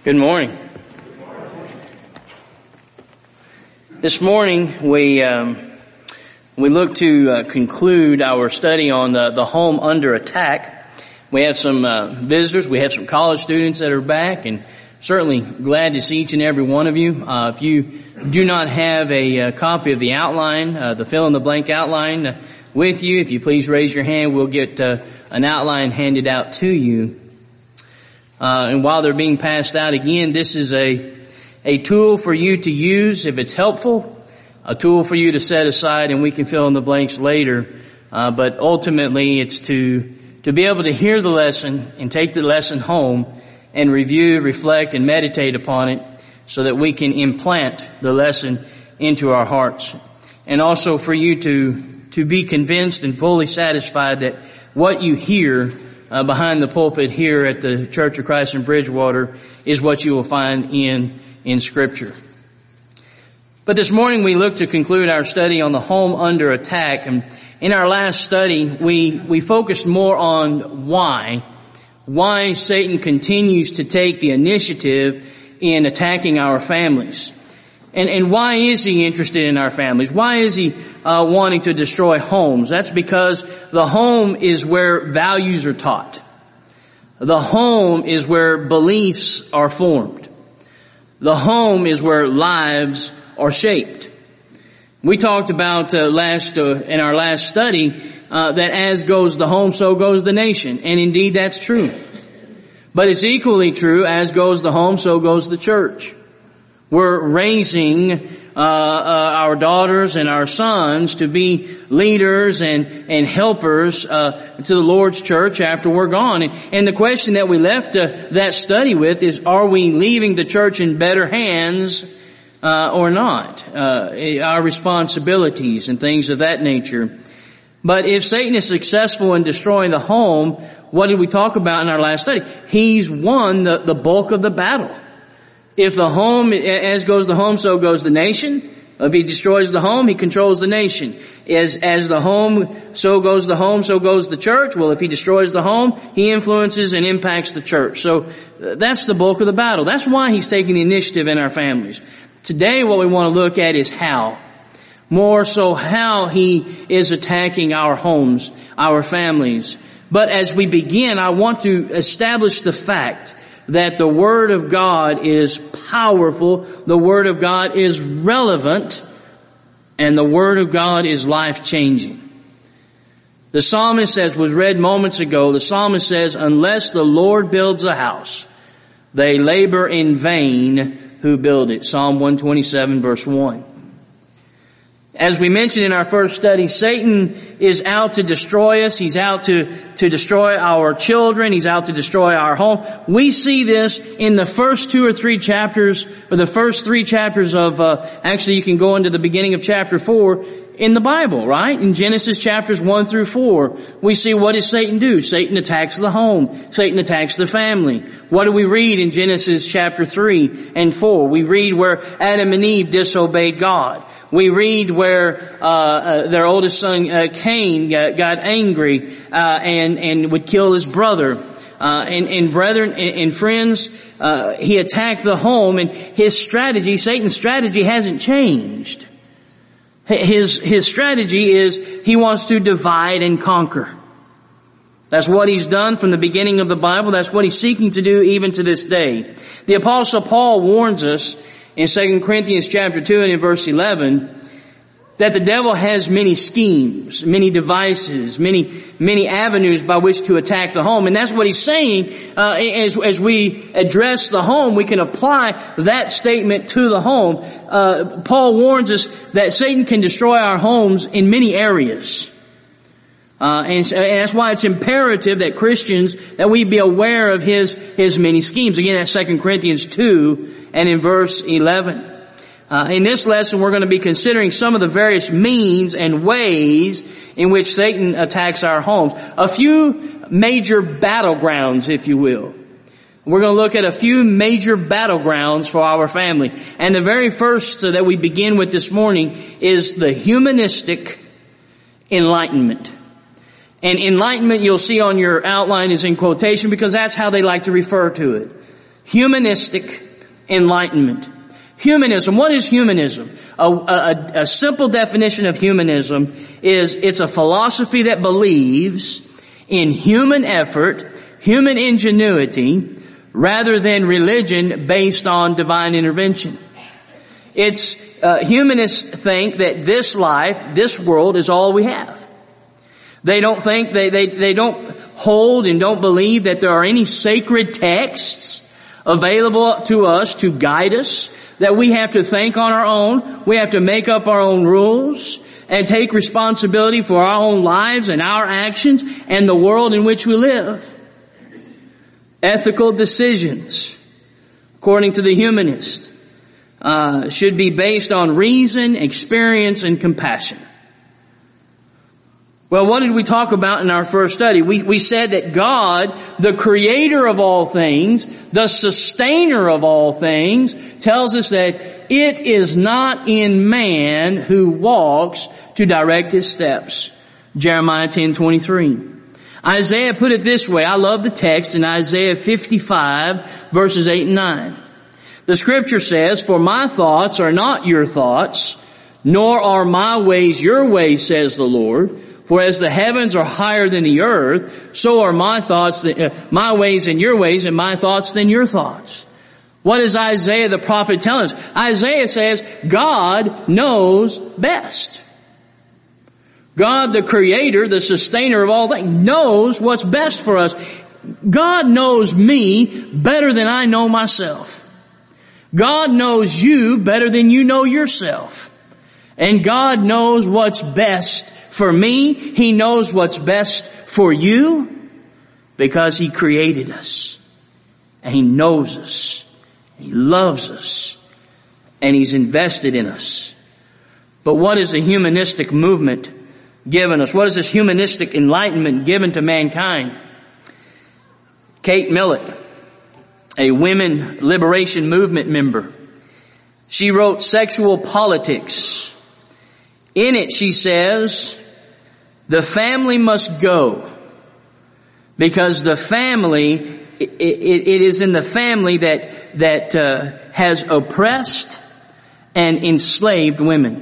Good morning. This morning we look to conclude our study on the home under attack. We have some visitors. We have some college students that are back, and certainly glad to see each and every one of you. If you do not have a copy of the outline, the fill-in-the-blank outline with you, if you please raise your hand, we'll get an outline handed out to you. And while they're being passed out, again, this is a tool for you to use if it's helpful, a tool for you to set aside, and we can fill in the blanks later. But ultimately, it's to be able to hear the lesson and take the lesson home and review, reflect, and meditate upon it so that we can implant the lesson into our hearts. And also for you to be convinced and fully satisfied that what you hear behind the pulpit here at the Church of Christ in Bridgewater is what you will find in Scripture. But this morning we look to conclude our study on the home under attack. And in our last study, we focused more on why Satan continues to take the initiative in attacking our families. And why is he interested in our families? Why is he wanting to destroy homes? That's because the home is where values are taught. The home is where beliefs are formed. The home is where lives are shaped. We talked about in our last study that as goes the home, so goes the nation. And indeed that's true. But it's equally true, as goes the home, so goes the church. We're raising our daughters and our sons to be leaders and helpers to the Lord's church after we're gone. And the question that we left that study with is, are we leaving the church in better hands or not? Our responsibilities and things of that nature. But if Satan is successful in destroying the home, what did we talk about in our last study? He's won the bulk of the battle. If the home, as goes the home, so goes the nation. If he destroys the home, he controls the nation. As the home, so goes the church. Well, if he destroys the home, he influences and impacts the church. So that's the bulk of the battle. That's why he's taking the initiative in our families. Today, what we want to look at is how. More so how he is attacking our homes, our families. But as we begin, I want to establish the fact that the Word of God is powerful, the Word of God is relevant, and the Word of God is life-changing. The psalmist, as was read moments ago, the psalmist says, unless the Lord builds a house, they labor in vain who build it. Psalm 127 verse 1. As we mentioned in our first study, Satan is out to destroy us. He's out to destroy our children. He's out to destroy our home. We see this in the first 2 or 3 chapters, or the first 3 chapters of, actually you can go into the beginning of chapter 4 in the Bible, right? In Genesis chapters 1 through 4, we see what does Satan do? Satan attacks the home. Satan attacks the family. What do we read in Genesis chapter 3 and 4? We read where Adam and Eve disobeyed God. We read where their oldest son Cain got angry and would kill his brother. And brethren and friends, he attacked the home, and his strategy, Satan's strategy, hasn't changed. His strategy is he wants to divide and conquer. That's what he's done from the beginning of the Bible. That's what he's seeking to do even to this day. The Apostle Paul warns us in 2 Corinthians chapter 2 and in verse 11 that the devil has many schemes, many devices, many avenues by which to attack the home. And that's what he's saying. As we address the home, we can apply that statement to the home. Paul warns us that Satan can destroy our homes in many areas. And that's why it's imperative that Christians, that we be aware of his many schemes. Again, that's 2 Corinthians 2 and in verse 11. In this lesson, we're going to be considering some of the various means and ways in which Satan attacks our homes. A few major battlegrounds, if you will. We're going to look at a few major battlegrounds for our family. And the very first that we begin with this morning is the humanistic enlightenment. And enlightenment, you'll see on your outline, is in quotation because that's how they like to refer to it. humanistic enlightenment. Humanism. What is humanism? A simple definition of humanism is it's a philosophy that believes in human effort, human ingenuity, rather than religion based on divine intervention. It's humanists think that this life, this world, is all we have. They don't think they don't hold and don't believe that there are any sacred texts available to us to guide us, that we have to think on our own, we have to make up our own rules and take responsibility for our own lives and our actions and the world in which we live. Ethical decisions, according to the humanist, should be based on reason, experience, and compassion. Well, what did we talk about in our first study? We said that God, the creator of all things, the sustainer of all things, tells us that it is not in man who walks to direct his steps. Jeremiah 10:23. Isaiah put it this way. I love the text in Isaiah 55 verses 8 and 9. The scripture says, "For my thoughts are not your thoughts, nor are my ways your ways, says the Lord. For as the heavens are higher than the earth, so are my thoughts, my ways than your ways, and my thoughts than your thoughts." What is Isaiah the prophet telling us? Isaiah says, God knows best. God, the creator, the sustainer of all things, knows what's best for us. God knows me better than I know myself. God knows you better than you know yourself. And God knows what's best for me. He knows what's best for you because He created us. And He knows us. He loves us. And He's invested in us. But what is the humanistic movement given us? What is this humanistic enlightenment given to mankind? Kate Millett, a women liberation movement member, she wrote Sexual Politics. In it she says, the family must go because the family, it is in the family that has oppressed and enslaved women.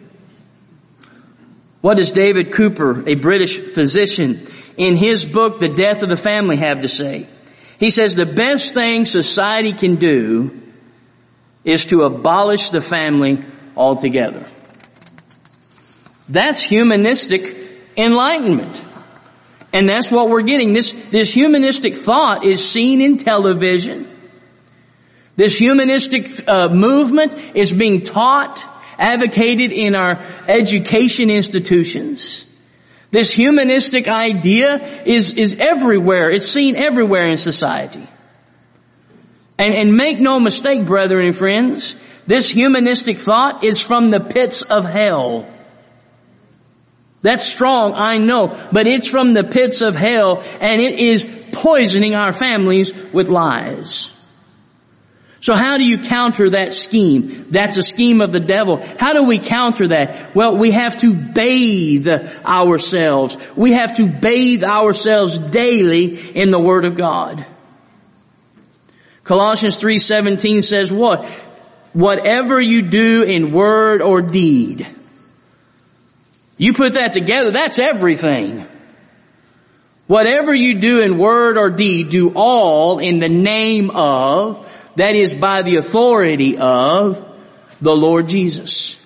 What does David Cooper, a British physician, in his book, The Death of the Family, have to say? He says the best thing society can do is to abolish the family altogether. That's humanistic enlightenment. And that's what we're getting. This humanistic thought is seen in television. This humanistic movement is being taught, advocated in our education institutions. This humanistic idea is everywhere. It's seen everywhere in society. And make no mistake, brethren and friends, this humanistic thought is from the pits of hell. That's strong, I know, but it's from the pits of hell, and it is poisoning our families with lies. So how do you counter that scheme? That's a scheme of the devil. How do we counter that? Well, we have to bathe ourselves. We have to bathe ourselves daily in the Word of God. Colossians 3:17 says what? Whatever you do in word or deed. You put that together, that's everything. Whatever you do in word or deed, do all in the name of, that is by the authority of, the Lord Jesus.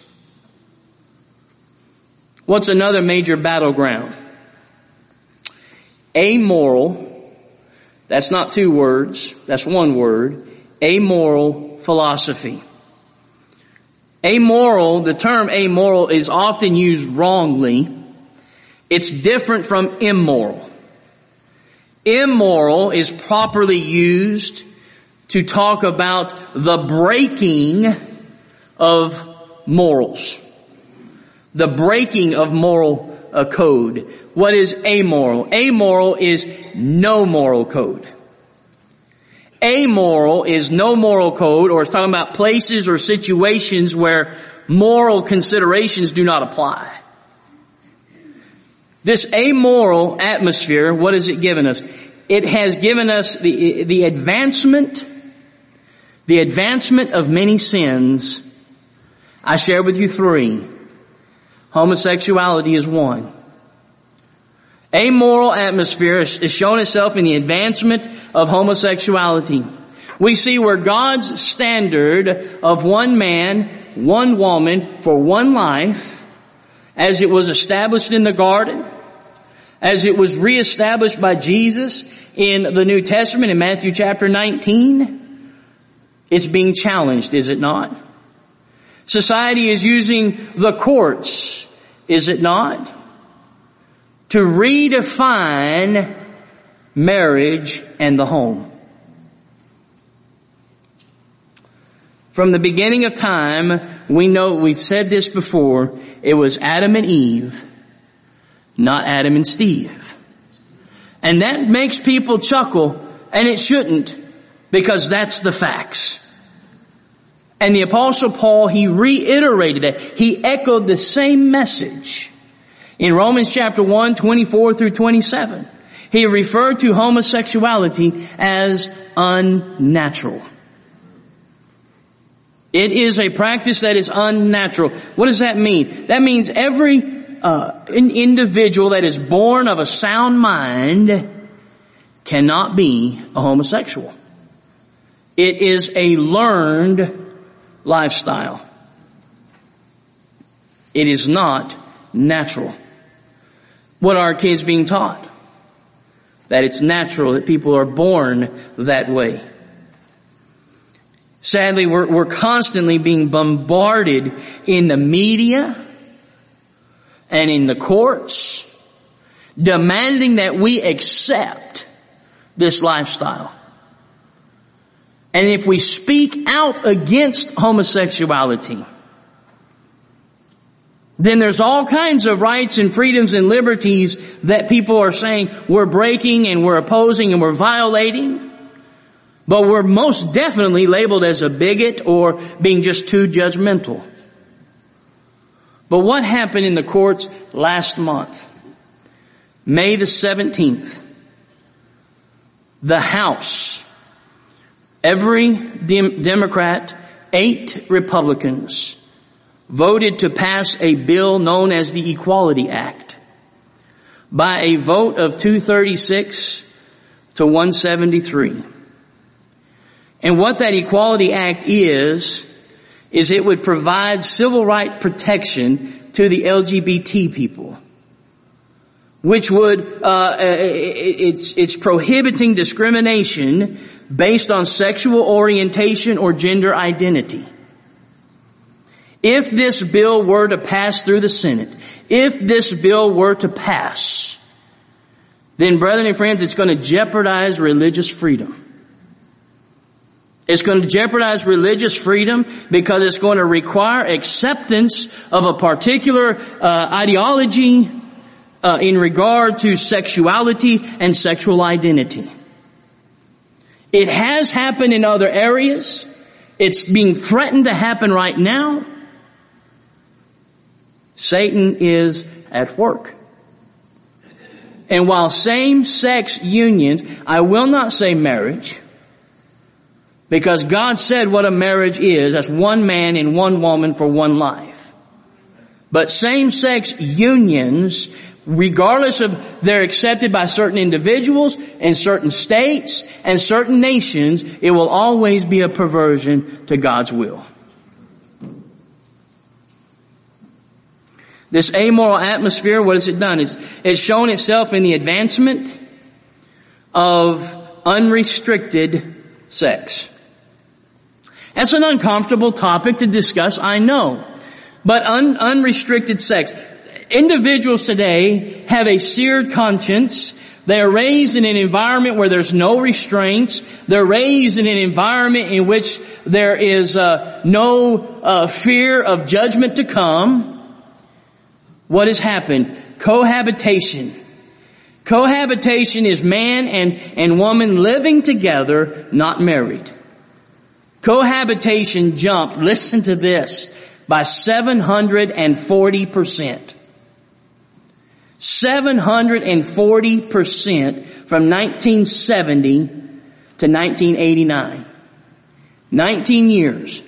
What's another major battleground? Amoral, that's not two words, that's one word, amoral philosophy. Amoral, the term amoral is often used wrongly. It's different from immoral. Immoral is properly used to talk about the breaking of morals. The breaking of moral code. What is amoral? Amoral is no moral code. Amoral is no moral code, or it's talking about places or situations where moral considerations do not apply. This amoral atmosphere, what has it given us? It has given us the advancement the advancement of many sins, I share with you 3. Homosexuality is one. Amoral atmosphere has shown itself in the advancement of homosexuality. We see where God's standard of one man, one woman for one life, as it was established in the garden, as it was reestablished by Jesus in the New Testament in Matthew chapter 19, it's being challenged, is it not? Society is using the courts, is it not, to redefine marriage and the home. From the beginning of time, we know, we've said this before, it was Adam and Eve, not Adam and Steve. And that makes people chuckle, and it shouldn't, because that's the facts. And the Apostle Paul, he reiterated that. He echoed the same message in Romans chapter 1, 24 through 27. He referred to homosexuality as unnatural. It is a practice that is unnatural. What does that mean? That means every individual that is born of a sound mind cannot be a homosexual. It is a learned lifestyle. It is not natural. What are our kids being taught? That it's natural, that people are born that way. Sadly, we're constantly being bombarded in the media and in the courts, demanding that we accept this lifestyle. And if we speak out against homosexuality, then there's all kinds of rights and freedoms and liberties that people are saying we're breaking and we're opposing and we're violating. But we're most definitely labeled as a bigot or being just too judgmental. But what happened in the courts last month? May the 17th. The House, every Democrat, 8 Republicans, voted to pass a bill known as the Equality Act by a vote of 236 to 173. And what that Equality Act is it would provide civil right protection to the LGBT people, which would, it's prohibiting discrimination based on sexual orientation or gender identity. If this bill were to pass through the Senate, if this bill were to pass, then brethren and friends, it's going to jeopardize religious freedom. It's going to jeopardize religious freedom because it's going to require acceptance of a particular ideology in regard to sexuality and sexual identity. It has happened in other areas. It's being threatened to happen right now. Satan is at work. And while same-sex unions, I will not say marriage, because God said what a marriage is. That's one man and one woman for one life. But same-sex unions, regardless of they're accepted by certain individuals and certain states and certain nations, it will always be a perversion to God's will. This amoral atmosphere, what has it done? It's shown itself in the advancement of unrestricted sex. That's an uncomfortable topic to discuss, I know. But unrestricted sex. Individuals today have a seared conscience. They are raised in an environment where there's no restraints. They're raised in an environment in which there is no fear of judgment to come. What has happened? Cohabitation. Cohabitation is man and woman living together, not married. Cohabitation jumped, listen to this, by 740%. 740% from 1970 to 1989. 19 years,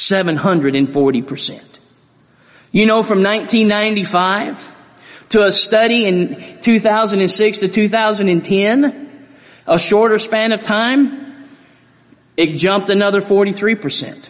740%. You know, from 1995 to a study in 2006 to 2010, a shorter span of time, it jumped another 43%.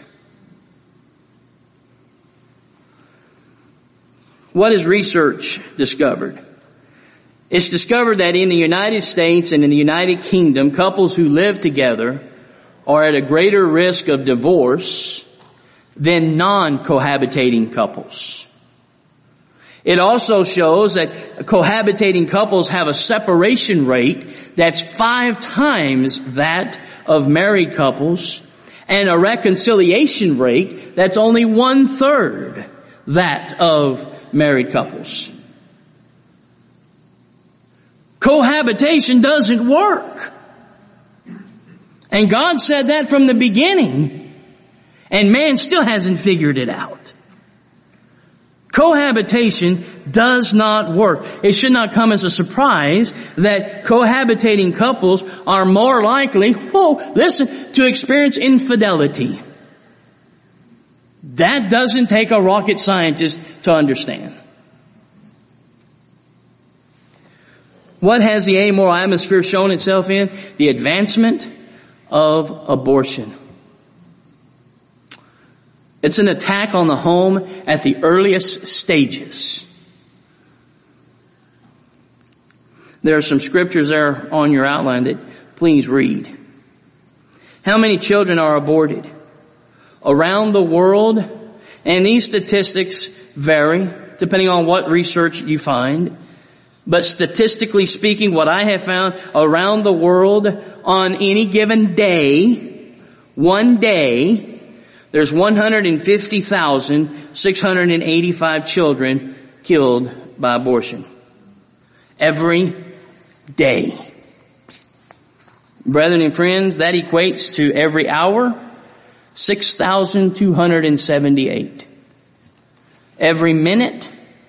What has research discovered? It's discovered that in the United States and in the United Kingdom, couples who live together are at a greater risk of divorce than non-cohabitating couples. It also shows that cohabitating couples have a separation rate that's 5 times that of married couples, and a reconciliation rate that's only 1/3 that of married couples. Cohabitation doesn't work. And God said that from the beginning. And man still hasn't figured it out. Cohabitation does not work. It should not come as a surprise that cohabitating couples are more likely, to experience infidelity. That doesn't take a rocket scientist to understand. What has the amoral atmosphere shown itself in? The advancement of abortion. It's an attack on the home at the earliest stages. There are some scriptures there on your outline that please read. How many children are aborted around the world? And these statistics vary depending on what research you find. But statistically speaking, what I have found around the world on any given day, one day, there's 150,685 children killed by abortion. Every day. Brethren and friends, that equates to every hour, 6,278. Every minute,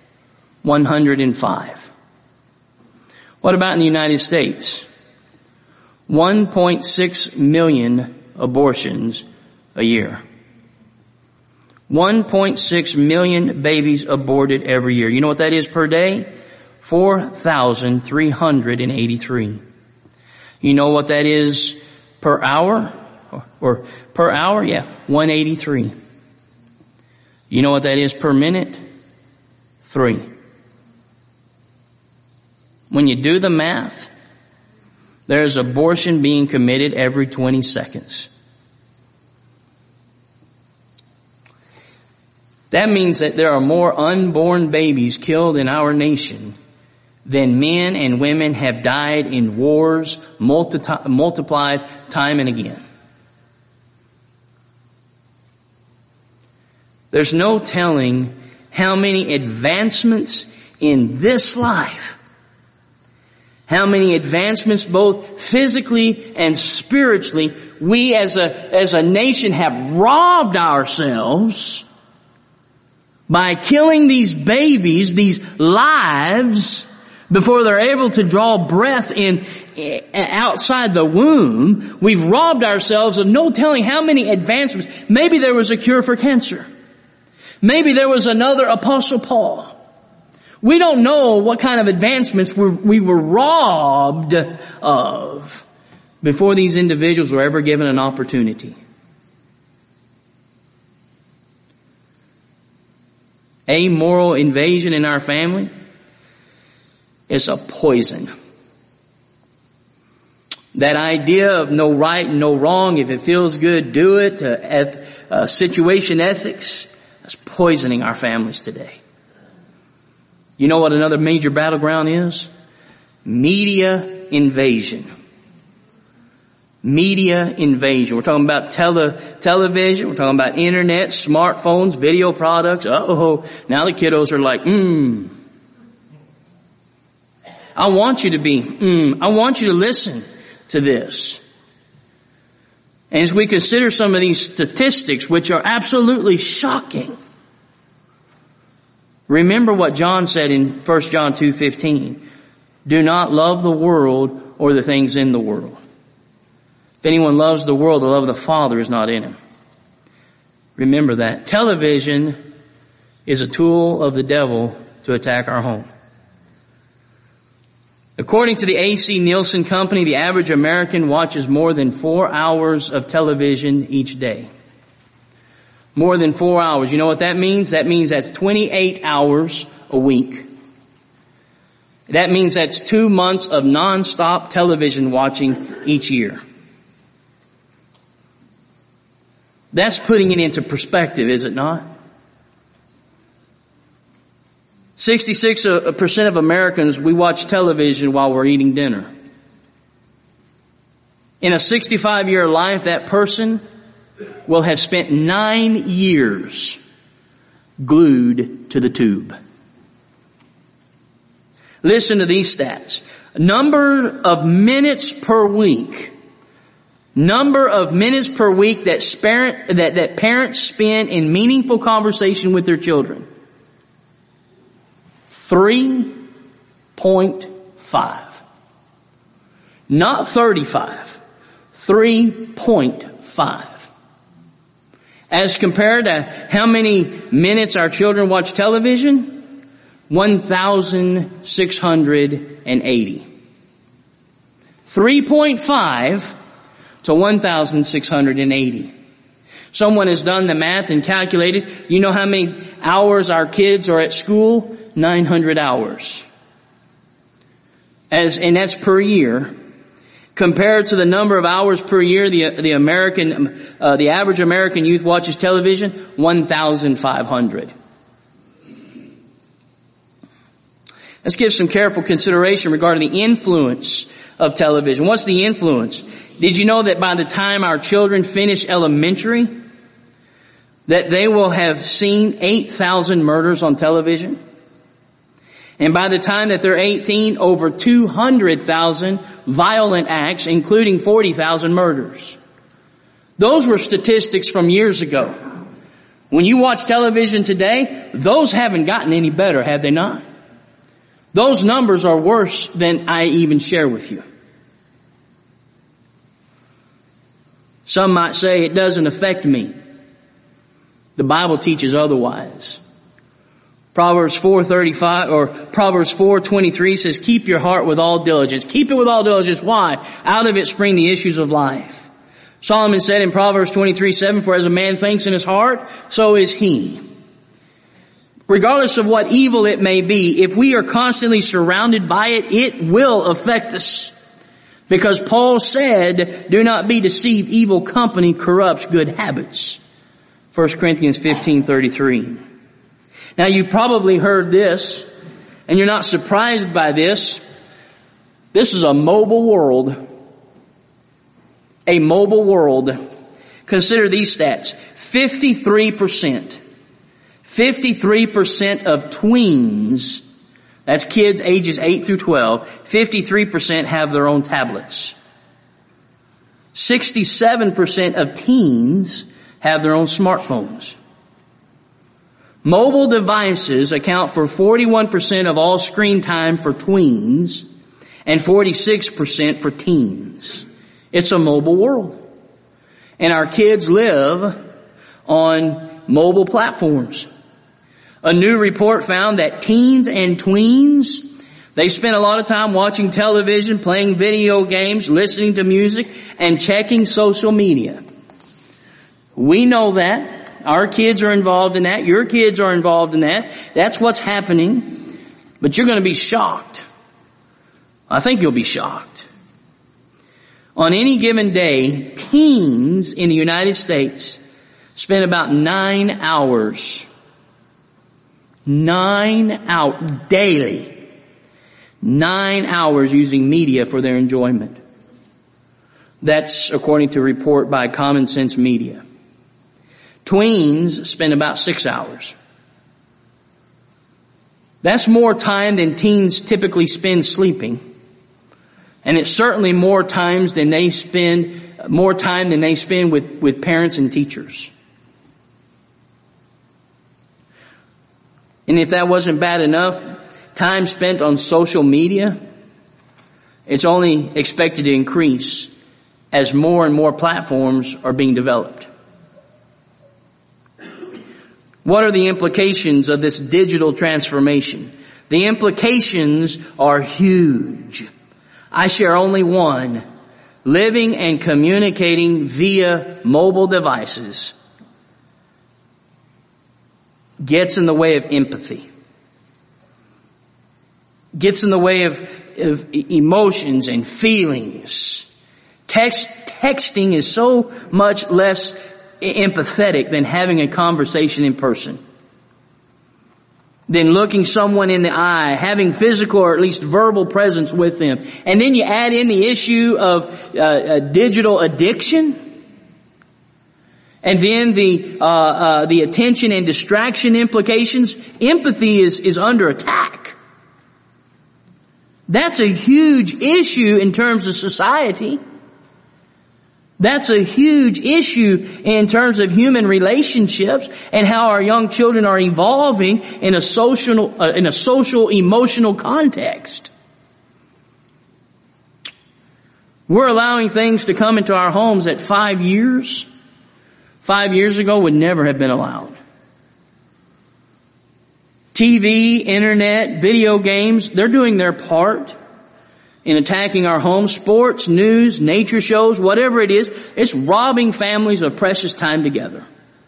105. What about in the United States? 1.6 million abortions a year. 1.6 million babies aborted every year. You know what that is per day? 4,383. You know what that is per hour? Or per hour? Yeah, 183. You know what that is per minute? 3. When you do the math, there's abortion being committed every 20 seconds. That means that there are more unborn babies killed in our nation than men and women have died in wars multiplied time and again. There's no telling how many advancements in this life, how many advancements both physically and spiritually we as a nation have robbed ourselves by killing these babies, these lives, before they're able to draw breath in outside the womb. We've robbed ourselves of no telling how many advancements. Maybe there was a cure for cancer. Maybe there was another Apostle Paul. We don't know what kind of advancements we were robbed of before these individuals were ever given an opportunity. Amoral invasion in our family is a poison. That idea of no right and no wrong, if it feels good, do it, situation ethics, that's poisoning our families today. You know what another major battleground is? Media invasion. Media invasion. We're talking about television. We're talking about internet, smartphones, video products. Now the kiddos are like, I want you to be, I want you to listen to this. And as we consider some of these statistics, which are absolutely shocking, remember what John said in 1 John 2:15. Do not love the world or the things in the world. If anyone loves the world, the love of the Father is not in him. Remember that. Television is a tool of the devil to attack our home. According to the AC Nielsen Company, the average American watches more than 4 hours of television each day. More than 4 hours. You know what that means? That means that's 28 hours a week. That means that's 2 months of nonstop television watching each year. That's putting it into perspective, is it not? 66% of Americans, we watch television while we're eating dinner. In a 65-year life, that person will have spent 9 years glued to the tube. Listen to these stats. Number of minutes per week. Number of minutes per week that parents spend in meaningful conversation with their children. 3.5. Not 35. 3.5. As compared to how many minutes our children watch television? 1,680. 3.5 to 1,680. Someone has done the math and calculated, you know how many hours our kids are at school? 900 hours. And that's per year. Compared to the number of hours per year the average American youth watches television, 1,500. Let's give some careful consideration regarding the influence of television. What's the influence? Did you know that by the time our children finish elementary, that they will have seen 8,000 murders on television? And by the time that they're 18, over 200,000 violent acts, including 40,000 murders. Those were statistics from years ago. When you watch television today, those haven't gotten any better, have they not? Those numbers are worse than I even share with you. Some might say it doesn't affect me. The Bible teaches otherwise. Proverbs 4:35 or Proverbs 4:23 says, keep your heart with all diligence. Keep it with all diligence. Why? Out of it spring the issues of life. Solomon said in Proverbs 23:7, for as a man thinks in his heart, so is he. Regardless of what evil it may be, if we are constantly surrounded by it, it will affect us. Because Paul said, do not be deceived, evil company corrupts good habits. 1 Corinthians 15:33. Now you've probably heard this, and you're not surprised by this. This is a mobile world. A mobile world. Consider these stats. 53% of tweens, that's kids ages 8 through 12, 53% have their own tablets. 67% of teens have their own smartphones. Mobile devices account for 41% of all screen time for tweens and 46% for teens. It's a mobile world. And our kids live on mobile platforms. A new report found that teens and tweens, they spend a lot of time watching television, playing video games, listening to music, and checking social media. We know that. Our kids are involved in that. Your kids are involved in that. That's what's happening. But you're going to be shocked. I think you'll be shocked. On any given day, teens in the United States spend about 9 hours. 9 hours daily. 9 hours using media for their enjoyment. That's according to a report by Common Sense Media. Tweens spend about 6 hours. That's more time than teens typically spend sleeping. And it's certainly more time than they spend with parents and teachers. And if that wasn't bad enough, time spent on social media, it's only expected to increase as more and more platforms are being developed. What are the implications of this digital transformation? The implications are huge. I share only one. Living and communicating via mobile devices gets in the way of empathy. Gets in the way of emotions and feelings. Texting is so much less empathetic than having a conversation in person. Than looking someone in the eye, having physical or at least verbal presence with them. And then you add in the issue of digital addiction. And then the attention and distraction implications. Empathy is under attack. That's a huge issue in terms of society. That's a huge issue in terms of human relationships and how our young children are evolving in a social emotional context. We're allowing things to come into our homes at 5 years. 5 years ago would never have been allowed. TV, internet, video games, they're doing their part in attacking our homes. Sports, news, nature shows, whatever it is, it's robbing families of precious time together.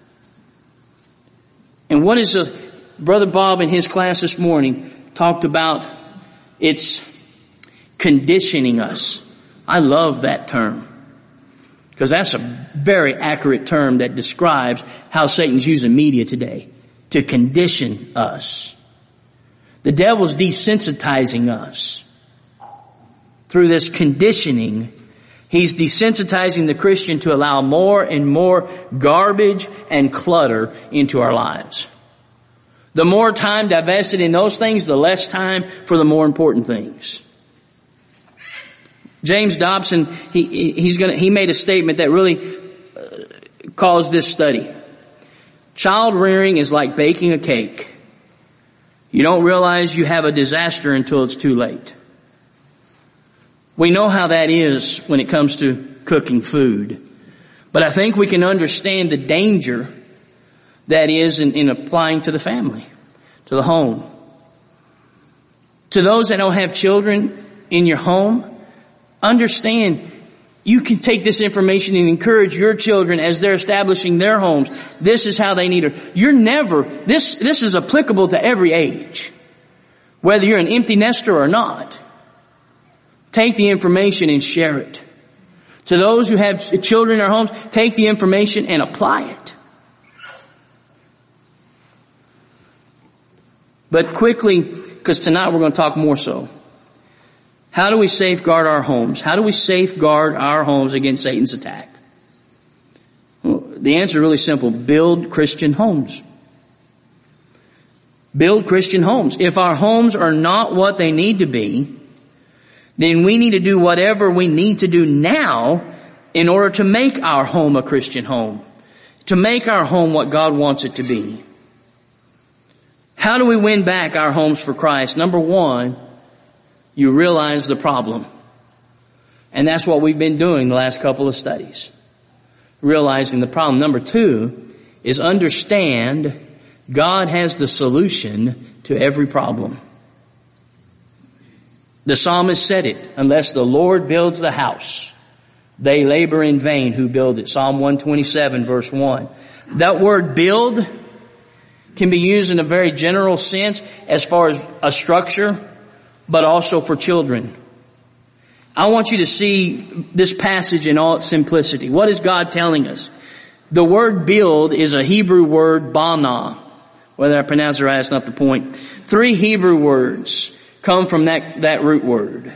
And what is Brother Bob in his class this morning talked about? It's conditioning us. I love that term, because that's a very accurate term that describes how Satan's using media today to condition us. The devil's desensitizing us. Through this conditioning, he's desensitizing the Christian to allow more and more garbage and clutter into our lives. The more time divested in those things, the less time for the more important things. James Dobson, he made a statement that really caused this study. Child rearing is like baking a cake. You don't realize you have a disaster until it's too late. We know how that is when it comes to cooking food. But I think we can understand the danger that is in applying to the family, to the home. To those that don't have children in your home, understand you can take this information and encourage your children as they're establishing their homes. This is how they need it. This is applicable to every age. Whether you're an empty nester or not. Take the information and share it. To those who have children in their homes, take the information and apply it. But quickly, because tonight we're going to talk more so. How do we safeguard our homes? How do we safeguard our homes against Satan's attack? Well, the answer is really simple. Build Christian homes. Build Christian homes. If our homes are not what they need to be, then we need to do whatever we need to do now in order to make our home a Christian home. To make our home what God wants it to be. How do we win back our homes for Christ? Number one, you realize the problem. And that's what we've been doing the last couple of studies. Realizing the problem. Number two is understand God has the solution to every problem. The psalmist said it, unless the Lord builds the house, they labor in vain who build it. Psalm 127 verse 1. That word build can be used in a very general sense as far as a structure, but also for children. I want you to see this passage in all its simplicity. What is God telling us? The word build is a Hebrew word, bana. Whether I pronounce it right, that's not the point. 3 Hebrew words come from that root word.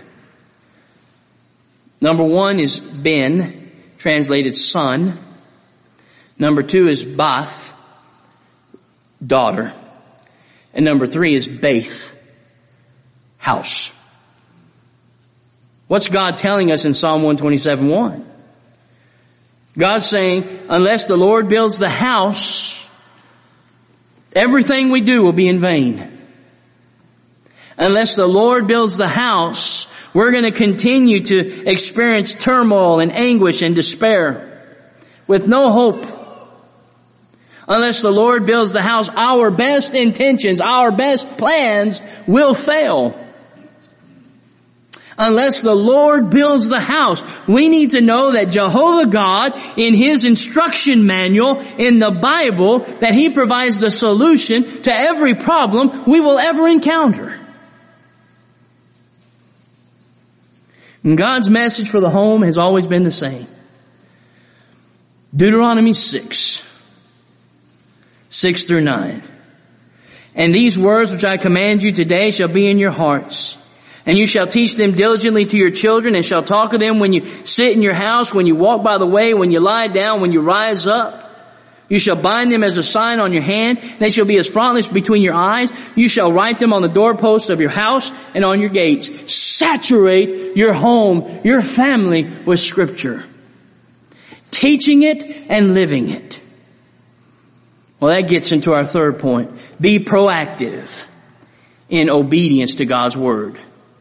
Number 1 is ben, translated son. Number 2 is bath, daughter. And number 3 is baith, house. What's God telling us in Psalm 127:1? God's saying, unless the Lord builds the house, everything we do will be in vain. Unless the Lord builds the house, we're going to continue to experience turmoil and anguish and despair with no hope. Unless the Lord builds the house, our best intentions, our best plans will fail. Unless the Lord builds the house, we need to know that Jehovah God, in His instruction manual in the Bible, that He provides the solution to every problem we will ever encounter. And God's message for the home has always been the same. Deuteronomy 6:6-9. And these words which I command you today shall be in your hearts. And you shall teach them diligently to your children, and shall talk of them when you sit in your house, when you walk by the way, when you lie down, when you rise up. You shall bind them as a sign on your hand. They shall be as frontlets between your eyes. You shall write them on the doorposts of your house and on your gates. Saturate your home, your family with Scripture. Teaching it and living it. Well, that gets into our third point. Be proactive in obedience to God's Word.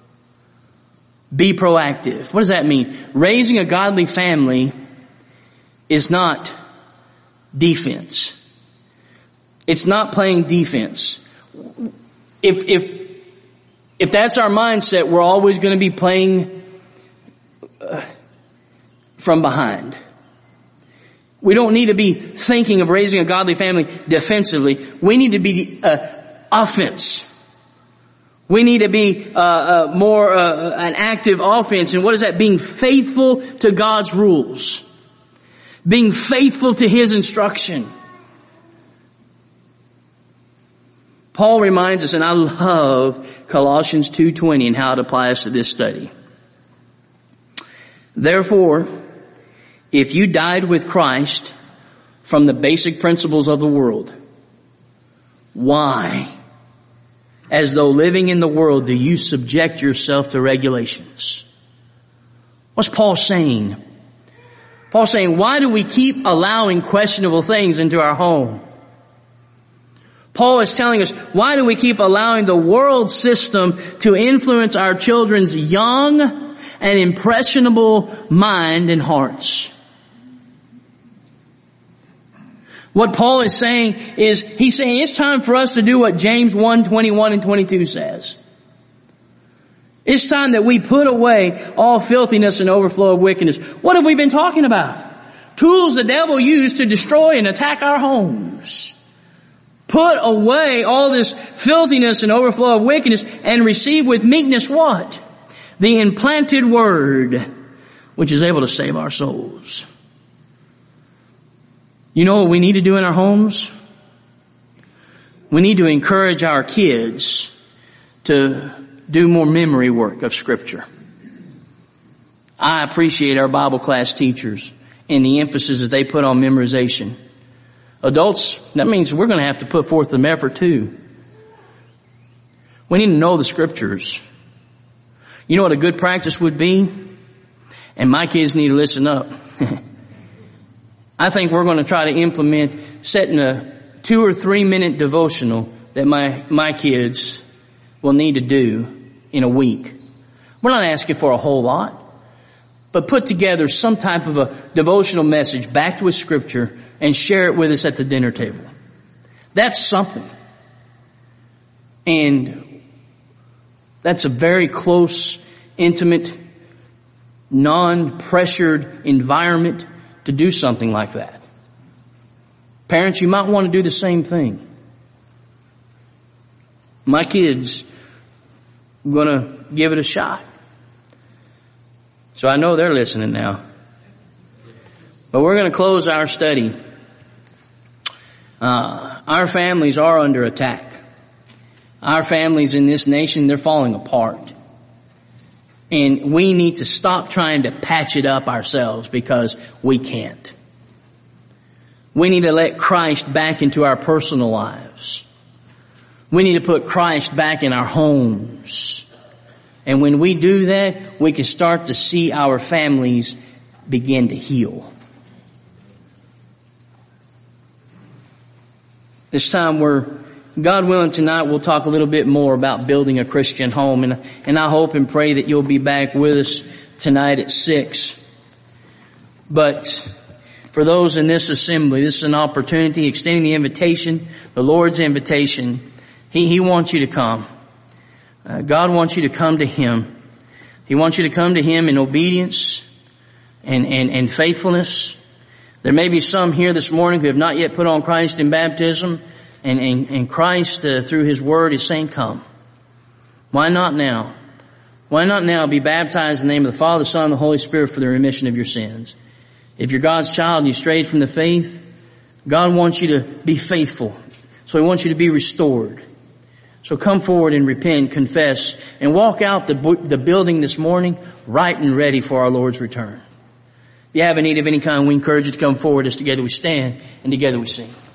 Be proactive. What does that mean? Raising a godly family is not defense. It's not playing defense. If that's our mindset, we're always going to be playing from behind. We don't need to be thinking of raising a godly family defensively. We need to be offense. We need to be more an active offense. And what is that? Being faithful to God's rules. Being faithful to His instruction. Paul reminds us, and I love Colossians 2:20 and how it applies to this study. Therefore, if you died with Christ from the basic principles of the world, why, as though living in the world, do you subject yourself to regulations? What's Paul saying? Paul's saying, why do we keep allowing questionable things into our home? Paul is telling us, why do we keep allowing the world system to influence our children's young and impressionable mind and hearts? What Paul is saying is, he's saying it's time for us to do what James 1:21 and 22 says. It's time that we put away all filthiness and overflow of wickedness. What have we been talking about? Tools the devil used to destroy and attack our homes. Put away all this filthiness and overflow of wickedness and receive with meekness what? The implanted word, which is able to save our souls. You know what we need to do in our homes? We need to encourage our kids to do more memory work of Scripture. I appreciate our Bible class teachers and the emphasis that they put on memorization. Adults, that means we're going to have to put forth some effort too. We need to know the Scriptures. You know what a good practice would be? And my kids need to listen up. I think we're going to try to implement setting a 2 or 3 minute devotional that my kids will need to do in a week. We're not asking for a whole lot, but put together some type of a devotional message backed with Scripture and share it with us at the dinner table. That's something. And that's a very close, intimate, non-pressured environment to do something like that. Parents, you might want to do the same thing. My kids are going to give it a shot. So I know they're listening now. But we're going to close our study. Our families are under attack. Our families in this nation, they're falling apart. And we need to stop trying to patch it up ourselves because we can't. We need to let Christ back into our personal lives. We need to put Christ back in our homes. And when we do that, we can start to see our families begin to heal. This time God willing, tonight we'll talk a little bit more about building a Christian home. And I hope and pray that you'll be back with us tonight at 6. But for those in this assembly. This is an opportunity, extending the invitation, the Lord's invitation. He wants you to come. God wants you to come to Him. He wants you to come to Him in obedience and faithfulness. There may be some here this morning who have not yet put on Christ in baptism, and Christ through His Word is saying, come. Why not now? Why not now be baptized in the name of the Father, the Son, and the Holy Spirit for the remission of your sins? If you're God's child and you strayed from the faith, God wants you to be faithful. So He wants you to be restored. So come forward and repent, confess, and walk out the building this morning right and ready for our Lord's return. If you have a need of any kind, we encourage you to come forward as together we stand and together we sing.